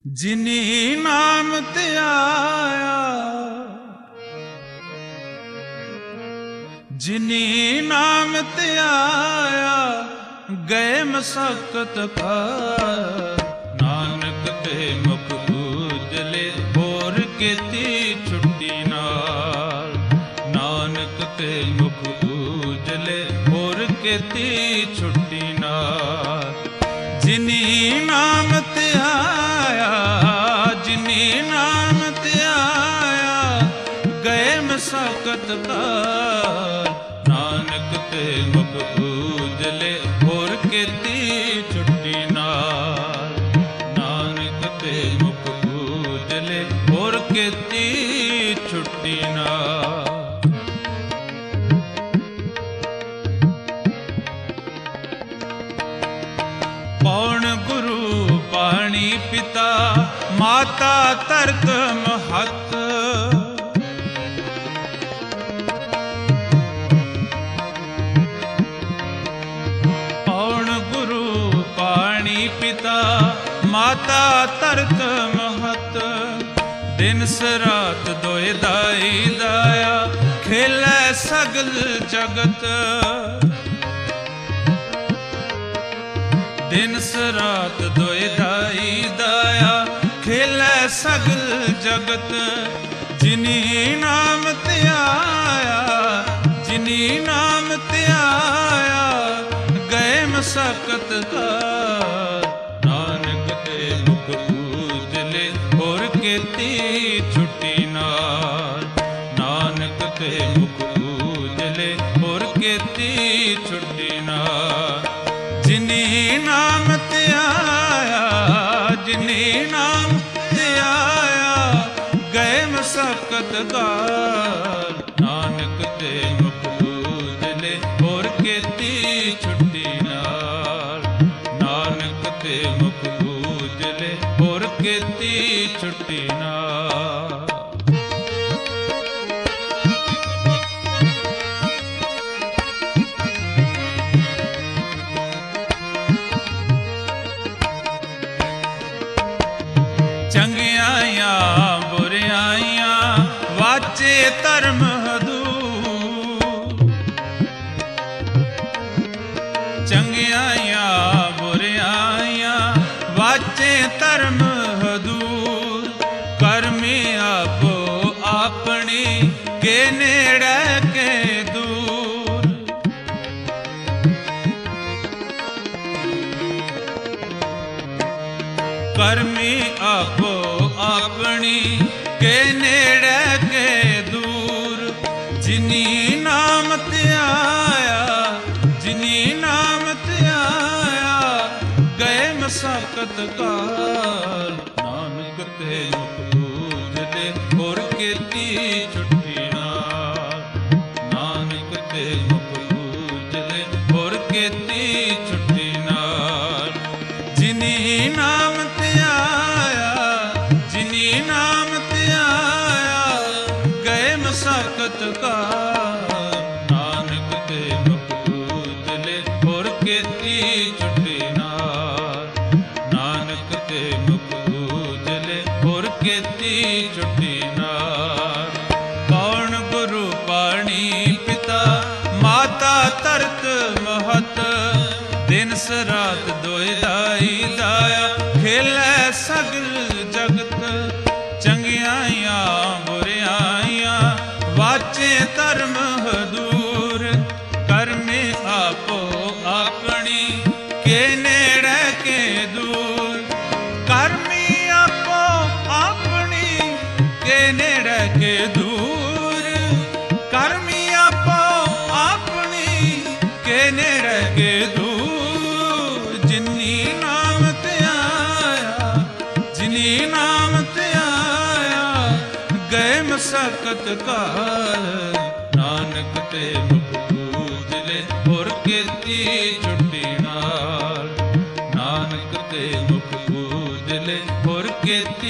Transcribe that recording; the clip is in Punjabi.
ਜਿਨੀ ਨਾਮ ਧਿਆਇਆ, ਜਿਨੀ ਨਾਮ ਧਿਆਇਆ, ਗਏ ਮਸਕਤ ਖਾਰ। ਨਾਨਕ ਤੇ ਮੁਖ ਉਜਲੇ, ਹੋਰ ਕੀਤੀ ਛੁੱਟੀ ਨਾਲ। ਨਾਨਕ ਤੇ ਮੁਖ ਉਜਲੇ, ਹੋਰ ਕੀਤੀ ਛੁੱਟੀ ਨਾਲ। ਜਿਨੀ ਨਾਮ ਧਿਆਇਆ, ਜਿਨੀ ਨਾਮ ਧਿਆਇਆ, ਗਏ ਮਸਕਤ ਖਾਰ। ਨਾਨਕ ਤੇ ਮੁਖ ਉਜਲੇ, ਹੋਰ ਕੀਤੀ ਛੁੱਟੀ ਨਾਲ। ਨਾਨਕ ਤੇ ਮੁਖ ਉਜਲੇ, ਹੋਰ ਕੀਤੀ ਛੁੱਟੀ ਨਾਲ। ਪੌਣ ਗੁਰੂ ਪਾਣੀ ਪਿਤਾ, ਮਾਤਾ ਤਰਕ ਮਹਤ। ਪੌਣ ਗੁਰੂ ਪਾਣੀ ਪਿਤਾ, ਮਾਤਾ ਤਰਕ ਮਹਤ। ਦਿਨਸ ਰਾਤ ਦੋਇ ਦਾਈ ਦਾਇਆ, ਖੇਲੇ ਸਗਲ ਜਗਤ। ਦਿਨਸ ਰਾਤ ਦੋਇ ਦਾਈ ਦਾਇਆ, ਖੇਲੇ ਸਗਲ ਜਗਤ। ਜਿਨੀ ਨਾਮ ਧਿਆਇਆ, ਜਿਨੀ ਨਾਮ ਧਿਆਇਆ, ਗਏ ਮਸਕਤ ਖਾਰ। ਨਾਨਕ ਤੇ ਮੁਖ ਉਜਲੇ, ਹੋਰ ਕੀਤੀ ਛੁੱਟੀ ਨਾਲ। ਨਾਨਕ ਤੇ ਮੁਖ ਉਜਲੇ, ਹੋਰ ਕੀਤੀ ਛੁੱਟੀ ਨਾਲ। ਜਿਨੀ ਨਾਮ ਧਿਆਇਆ, ਜਿਨੀ ਨਾਮ ਧਿਆਇਆ, ਗਏ ਮਸਕਤ ਖਾਰ। ਨਾਨਕ ਤੇ ਮੁਖ ਉਜਲੇ, ਹੋਰ ਕੀਤੀ ਛੁੱਟੀ ਨਾਲ। ਨਾਨਕ ਤੇ ਮੁਖ ਉਜਲੇ, ਹੋਰ ਕੀਤੀ ਛੁੱਟੀ ਨਾਲ। ਚੰਗਿਆਈਆਂ ਬੁਰਿਆਈਆਂ, ਵਾਚੇ ਧਰਮ ਹਦੂਰ। ਚੰਗਿਆਈਆਂ ਬੁਰਿਆਈਆਂ, ਵਾਚੇ ਧਰਮ ਹਦੂਰ। ਕਰਮੀ ਆਪੋ ਆਪਣੀ, ਕੇ ਨੇੜੇ ਕੇ ਦੂਰ। ਕਰਮੀ ਆਪੋ ਆਪਣੀ, ਕੇ ਨੇੜੇ ਕੇ ਦੂਰ। ਜਿਨੀ ਨਾਮ ਧਿਆਇਆ, ਜਿਨੀ ਨਾਮ ਧਿਆਇਆ, ਗਏ ਮਸਕਤ ਖਾਰ। ਨਾਨਕ ਤੇ ਮੁਖ ਉਜਲੇ, ਹੋਰ ਕੀਤੀ ਛੁੱਟੀ ਨਾਲ। ਨਾਨਕ ਤੇ ਮੁਖ ਉਜਲੇ, ਹੋਰ ਕੀਤੀ ਛੁੱਟੀ ਨਾਲ। ਜਿਨੀ ਨਾਮ ਧਿਆਇਆ, ਜਿਨੀ ਨਾਮ ਧਿਆਇਆ, ਗਏ ਮਸਕਤ ਖਾਰ। ਨਾਨਕ ਤੇ ਮੁਖ ਉਜਲੇ, ਹੋਰ ਕੀਤੀ ਛੁੱਟੀ ਨਾਲ। ਨਾਨਕ ਤੇ ਮੁਖ ਉਜਲੇ, ਹੋਰ ਕੀਤੀ ਛੁੱਟੀ ਨਾਲ। ਕੌਣ ਗੁਰੂ ਪਾਣੀ ਪਿਤਾ, ਮਾਤਾ ਤਰਕ ਮਹਤ। ਦਿਨਸ ਰਾਤ ਦੋਇ ਦਾਈ ਦਾਇਆ, ਖੇਲੇ ਸਗਲ ਜਗਤ। ਚੰਗਿਆਈਆਂ ਬੁਰਿਆਈਆਂ, ਵਾਚੇ ਧਰਮ ਹਦੂਰ। ਕਰਮੀ ਆਪੋ ਆਪਣੀ, ਕੇ ਨੇੜੇ ਕੇ ਦੂਰ। ਕਰਮੀ ਆਪੋ ਆਪਣੀ, ਕੇ ਨੇੜੇ ਕੇ ਦੂਰ। ਕਰਮੀ ਆਪੋ ਆਪਣੀ, ਕੇ ਨੇੜੇ ਕੇ ਦੂਰ। ਜਿਨੀ ਨਾਮ ਧਿਆਇਆ, ਜਿਨੀ ਨਾਮ ਧਿਆਇਆ, ਗਏ ਮਸਕਤ ਖਾਰ। ਨਾਨਕ ਤੇ ਮੁਖ ਉਜਲੇ, ਹੋਰ ਕੀਤੀ ਛੁੱਟੀ ਨਾਲ। ਨਾਨਕ ਤੇ ਮੁਖ ਉਜਲੇ, ਹੋਰ ਕੀਤੀ